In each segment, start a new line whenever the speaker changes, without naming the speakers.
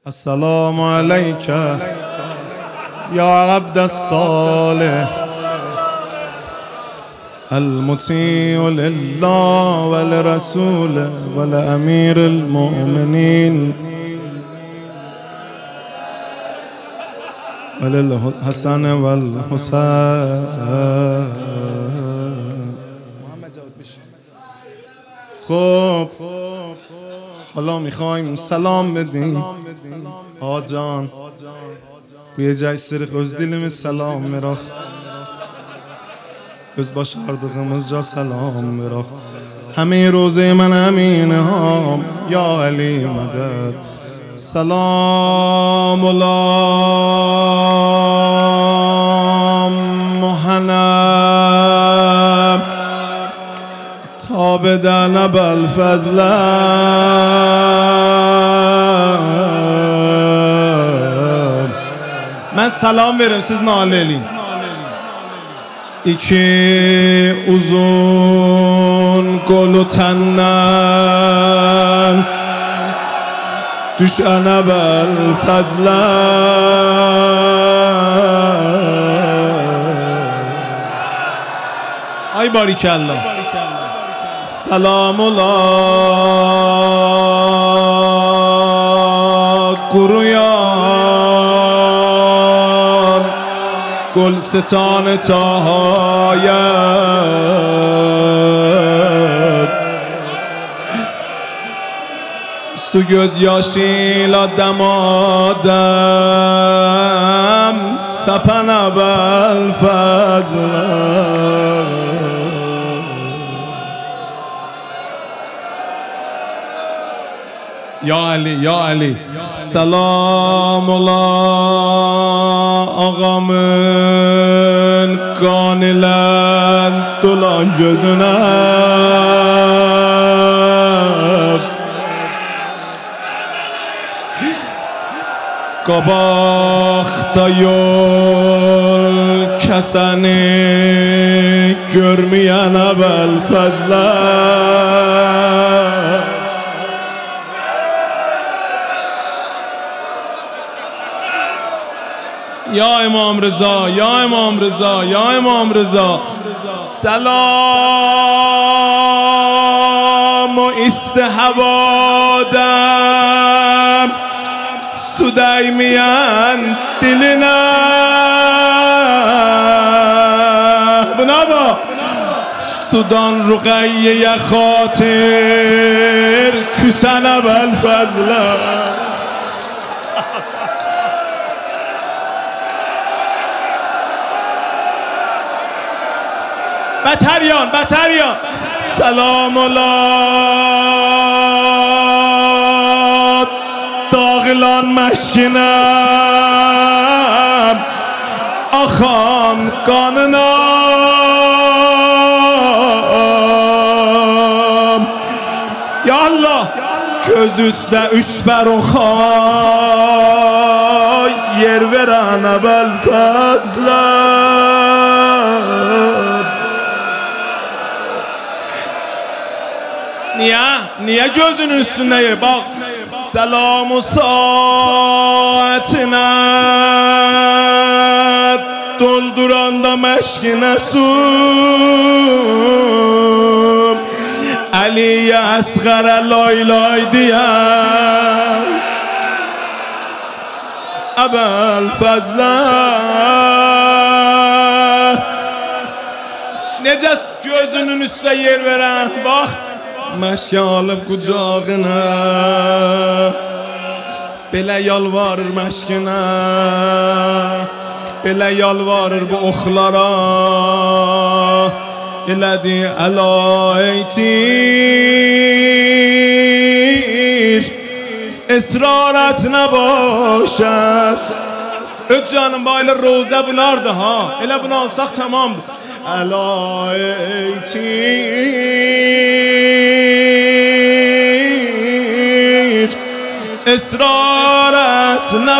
السلام عليك يا عبد الصالح المطيع لله ولرسوله ولأمير المؤمنين وللحسن والحسين. خب حالا میخوایم سلام بدیم آجان بوی جای سرخ از دلیم سلام میراخ از باشاردقımız جا سلام میراخ همه روزه من امینه هم یا علی مدد. سلام الله محنم تا بدن بالفضل من سلام verim siz nalelin. İki uzun kolu tenden düşene بالفضل ay barikallah. سلام الله قرویان گلستان تاهایت سو gözyaşıyla damadım sapana بالفضل. Ya Ali, Ya Ali. Selam ola ağamın kanilen dolan gözüne. Qabaqda yol kəsəni görməyənə بالفضل. یا امام رضا یا امام رضا یا امام رضا. سلام و استحبادم سودایمیان diline buna bak sudan ruqayyeye xatir küsənə بالفضل. بطریان بطریان. سلام الله dağılan məşkinəm axan qanına. Ya Allah göz üstə üç fəruxay yer verənə بالفضل. Niye gözünün üstünde bak selam-ı saatine dolduranda meşkine su Ali'ye asgara lay lay diyen بالفضل. Necə gözünün üstüne yer veren bak məşkə alıb qucağına belə yalvarır məşkinə belə yalvarır bu oxlara elədi əla eytir esrarət nə başər. Öz canım bayla rozə bunlardı ha elə bunu alsaq tamamdır. Əla eytir esrarət nə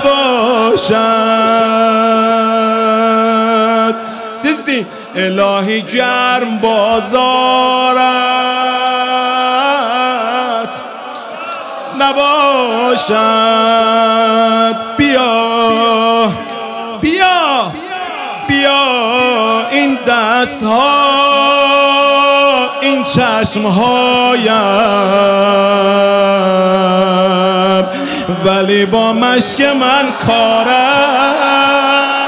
başər. Siz deyin ilahi gərm bazarət nə başər. دست ها این چشم هایم، ولی با مشک من کارم.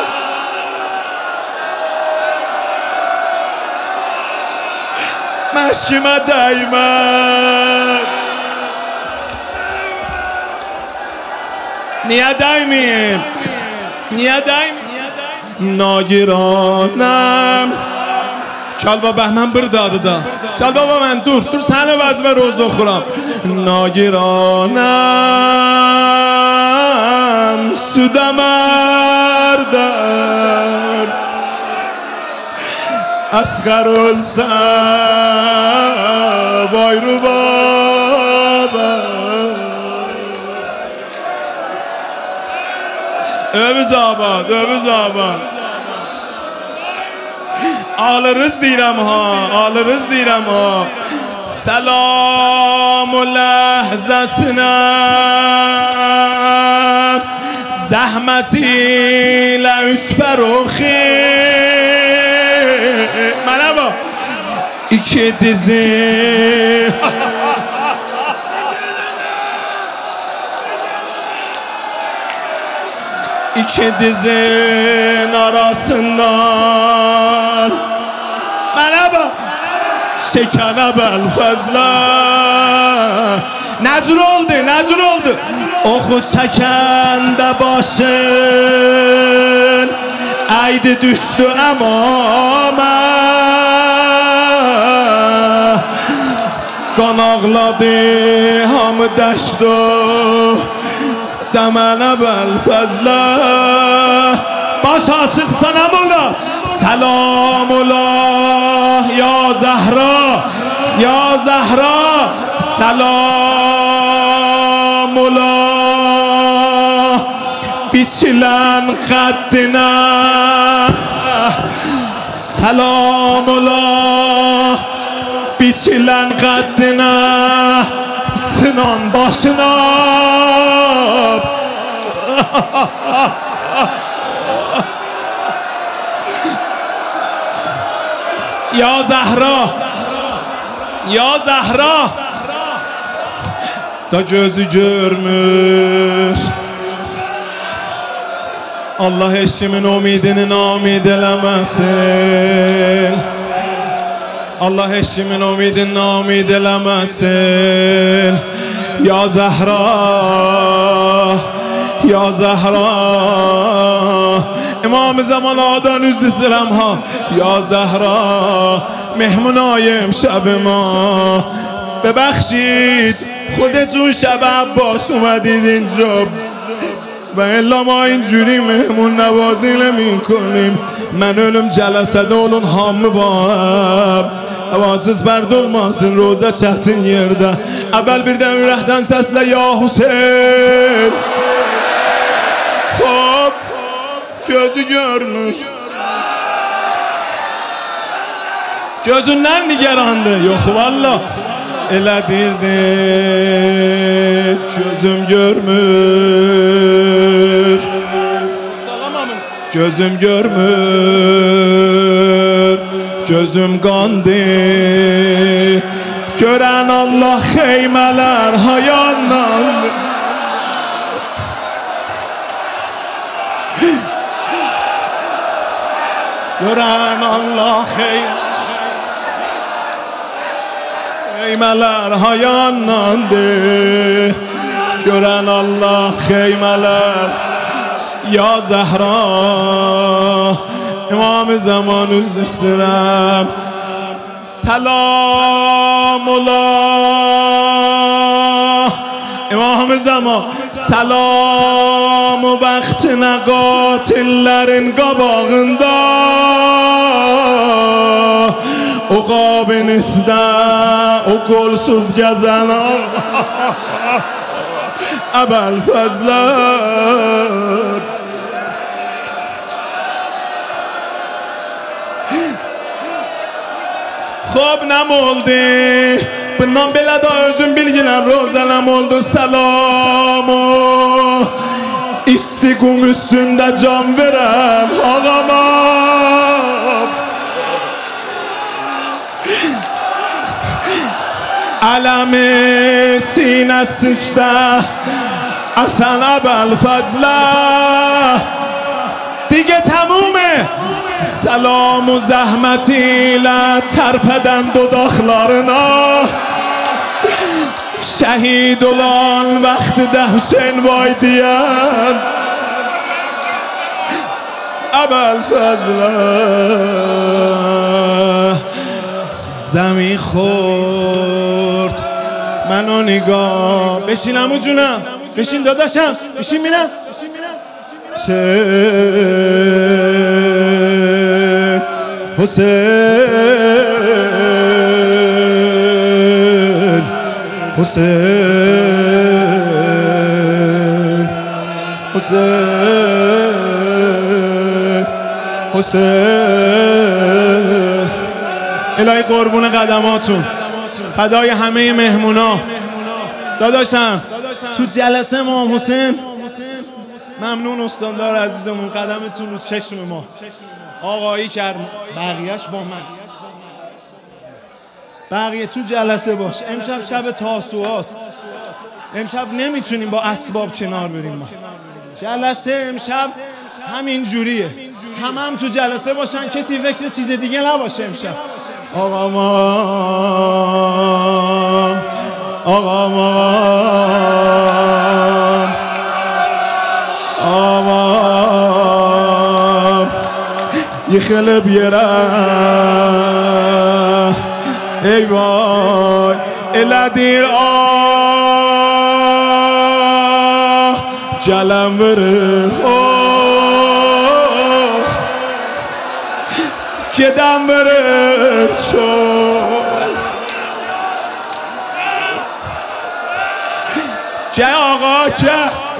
مشک من دایما niye daimiyim, niye daimiyim nagiranım. Kalba bəhmən bir dadı da. Kalba mən dur səni vəzmə roz oxuram. Nagiranım suda mərdən asğar olsa bayru baba. Övüz abad, övüz abad. Alırız deyirəm ha, alırız deyirəm ha. Selam-ı ləhzəsinə zəhmətilə üç fəruxi. Mənə bax, iki dizi İki dizin arasından mənə bax, şəkənə bəlfəzlə. Nəcür oldu, nəcür oldu? Oxu çəkəndə başın əydi düşdü əmamə. Qan ağladı hamı dəşdu dəmənə bəlfəzlə. Baş açıq sənəm ola. Selamullah ya Zəhra, ya Zəhra. Selamullah biçilən qəddinə. Selamullah biçilən qəddinə. Sinan başına Ya Zəhra, ya Zəhra. Da gözü görmür, Allah heç kimin umidini namid eləməsin. Allah heç kimin umidini namid eləməsin. Ya Zəhra, ya Zəhra. İmam-ı Zamanadan üz istəyirəm ha. Ya Zəhra, mehmunayım şəbima. ببخشید خودتون شب عباس اومدید اینجا و الا ما اینجوری مهمون نوازی نمی کنیم. من ölüm cəlsədə olun hamı var. Havasız pərdə olmasın roza çətin yerdə. Əvvəl birdən ürəkdən səslə ya Hüseyin. Xop, gözü görmüş. Gözündən nigerandı. Yox valla. Elədirdi. Gözüm görmür. Gözüm görmür. Gözüm qandı. Görən Allah xeymələr hayandan. Görən Allah xeymələr hayandandır. Görən Allah xeymələr. Ya Zəhra, İmam-ı Zaman üz istəyirəm. Selamullah İmam-ı Zaman. Selam-ı bəxtinə qatillərin qabağında. O qabinizdə o qolsuz gəzən əbəlfəzlər. Xo'p, nima oldu? Bundan belə də özüm bilginən rozələm oldu. Selamu istiqum üstündə can verəm ağama. علم سینه است اصلا ابوالفضله دیگه تمومه. سلام و زحمتی لترپدن دو داخلارنا شهید الان وقت ده حسین وایدیان ابوالفضله زمین خورد منو نگاه. بشین عمو جونم، بشین داداشم، بشین میرم. حسین حسین حسین حسین الهی قربون قدماتون، فدای همه مهمونا. داداشم تو جلسه ما حسین ممنون استاندار عزیزمون، قدمتون رو چشم ما آقایی کرد. بقیهش با من، بقیه تو جلسه باش. امشب شب تاسوعاست، امشب نمیتونیم با اسباب کنار بریم. ما جلسه امشب همین جوریه، هم تو جلسه باشن، کسی فکر چیز دیگه نباشه. امشب آقا ما آقا ما یه خیلی بیره ای وای الادیر جلم بره که دم بره که آقا که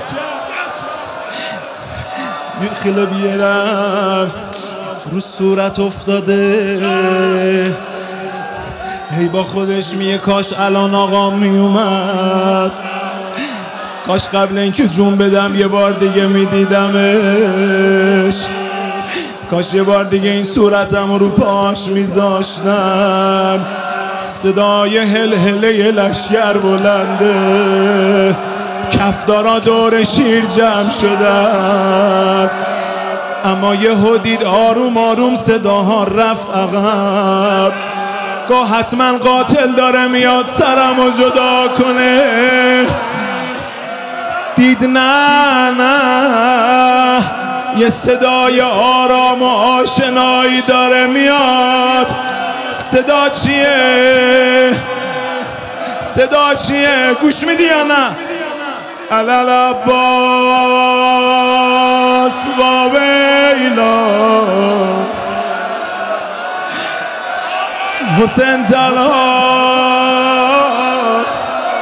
یه خیلی بیرم رو صورت افتاده. هی با خودش میگه کاش الان آقا میومد، کاش قبل اینکه جون بدم یه بار دیگه میدیدمش، کاش یه بار دیگه این صورتم رو پاش میذاشتم. صدای هلهله لشگر بلنده، کفدارا دور شیر جمع شدن، اما یه دید آروم آروم صداها رفت عقب. گاه حتما قاتل داره میاد سرمو جدا کنه. دید نه نه یه صدای آرام و آشنایی داره میاد. صدا چیه؟ صدا چیه؟ گوش میدی یا نه؟ علال عباس و ویلا حسین تنهاست.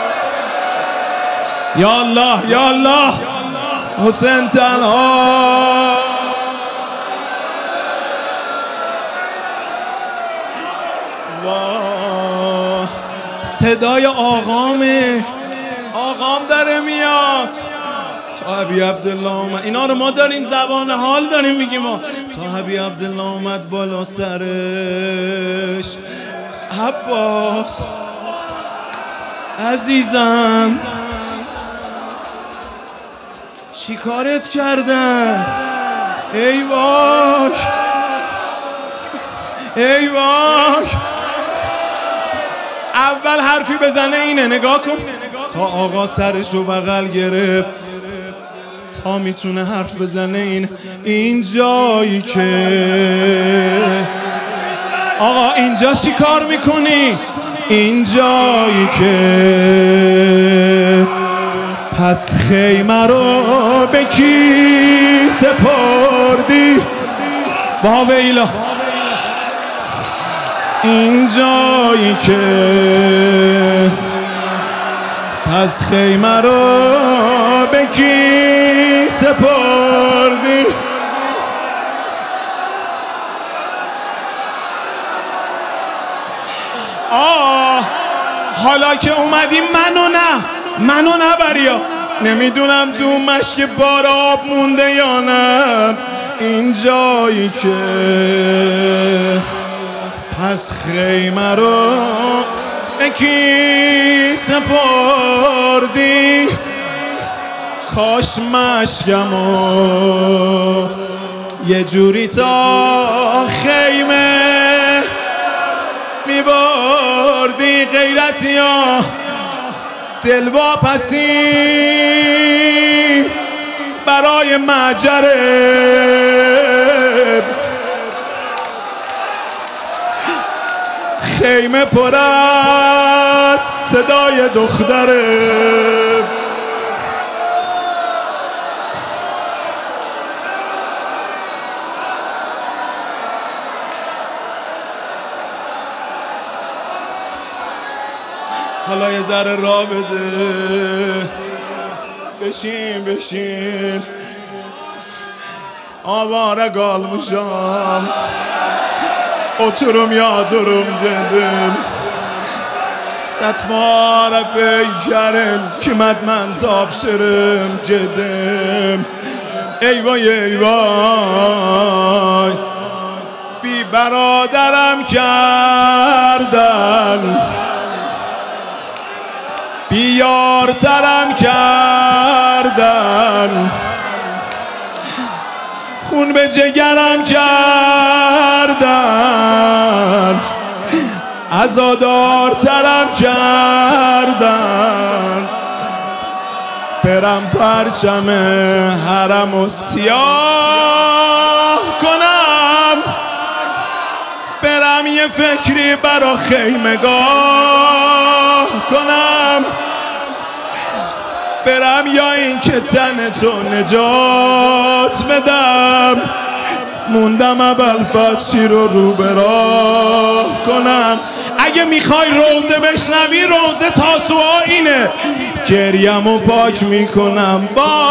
یا الله یا الله حسین تنها. صدای آقامه، آقام داره میاد. تا حبیب عبدالله اومد، اینا رو ما داریم زبان حال داریم میگیم. ما تا حبیب عبدالله اومد بالا سرش. عباس عزیزم چی کارت کردن؟ ای وای ای وای. اول حرفی بزنه اینه، نگاه کن. تا آقا سرشو بغل گرفت، تا میتونه حرف بزنه این جایی که آقا اینجا چی کار میکنی؟ این جایی که پس خیمه رو به کی سپردی؟ با ویلا این جایی که پس خیمه رو به کی سپردی؟ حالا که اومدی منو نبریا. نمیدونم تو مشک بار آب مونده یا نه. این جایی که پس خیمه رو به کی سپردی کاش مشکمو یه جوری تا خیمه میبردی غیرتی ها دل واپسی برای مجره خیمه پر از صدای دختره حالا یه ذره را بده بشین آواره galmışam oturum yağdurum dedim satmara beykerim kimet men tapşırım gedim eyvay eyvay bir برادرم کردن بیارترم کردن خون به جگرم کردن عزادارترم کردن برم پرچم حرم و سیاه کنم برم یه فکری برا خیمگاه کنم برم یا این که تن تو نجات بدم موندم ابوالفضل چی رو به راه کنم اگه میخوای روزه بشنوی روزه تاسوعا اینه گریم و پاک میکنم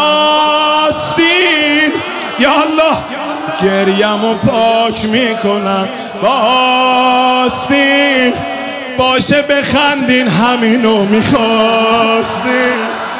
باستین یا الله گریم و پاک میکنم باستین باشه بخندین همینو میخواستین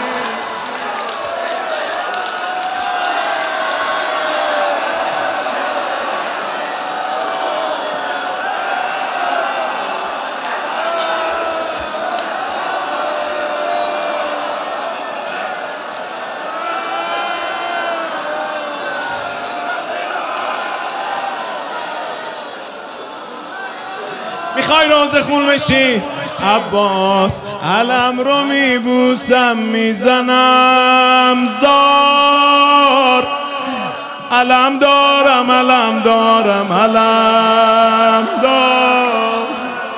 میخوای روزه خون بشی عباس علم رو میبوسم میزنم زار علم دارم علم دارم علم دارم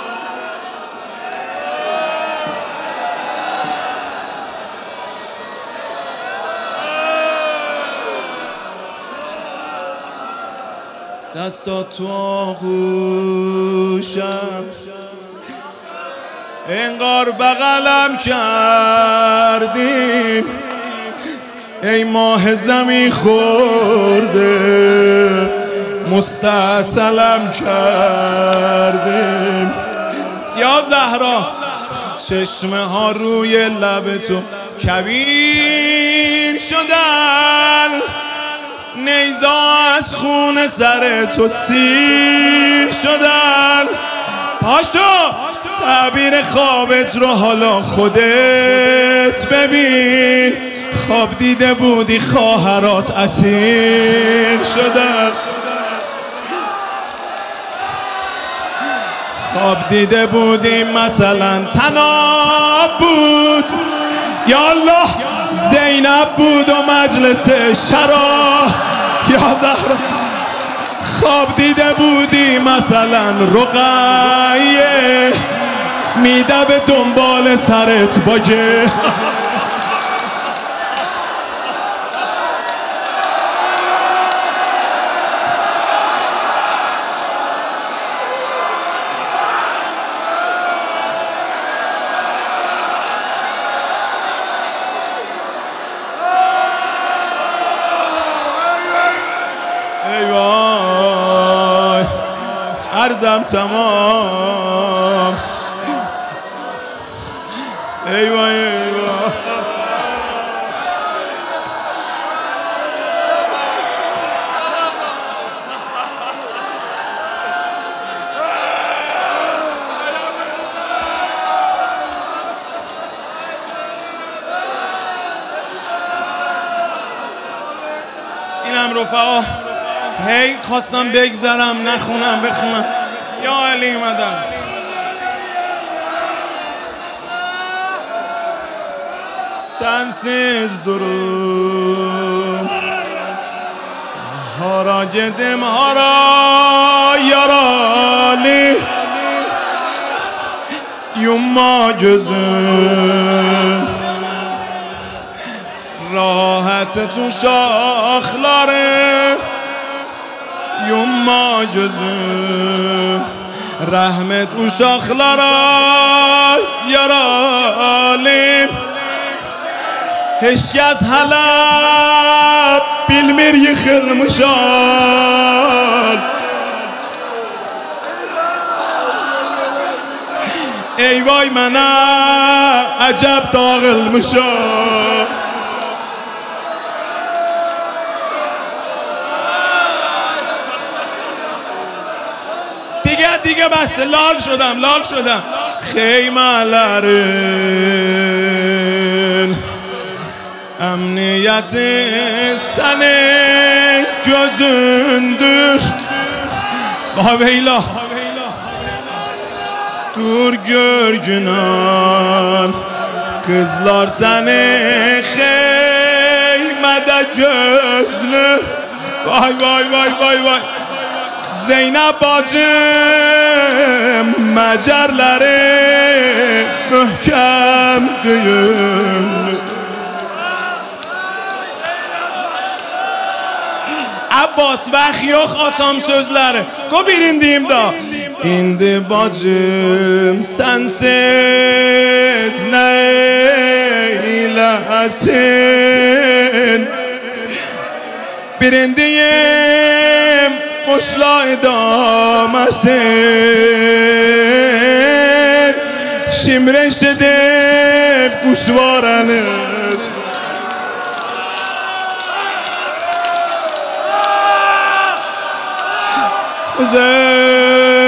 دستات تو آغوشم انگار بغلم کردیم ای ماه زمین خورده مستاصلم کردیم یا زهرا چشمه ها روی لب تو کبیر شدن نیزا از خون سر تو سیر شدن پاشو تعبیر خوابت رو حالا خودت ببین خواب دیده بودی خواهرات اسیر شدن خواب دیده بودی مثلا طناب بود یا الله زینب بود و مجلس شرا یا زهرا خواب دیده بودی مثلا رقیه میده به دنبال سرت باگه ایوای عرضم تمام ایوای ایوای اینم رفقا هی خواستم بگذرم نخونم بخونم. یا علی مدد. Sensiz durum hara gedim hara yaralı yumma gözüm rahat uşakları yumma gözüm rahmet uşaklara yaralı Heç kəs hələ bilmir yıxılmışam Ey vay mənə əcəb dağılmışam دیگه بس لال شدم خیمələrin Emniyeti senin gözündür Haveyla Dur gör günan Kızlar seni Heymede gözlü Vay Zeynep bacım Mecerleri Mühkem düğünlü Abbas Vəxiyo xaçam sözləri Qoy birindiyim da İndi bacım sensiz nə eyləsin Birindiyim boşla idaməsin Şimreş edib quşvaranı Uzun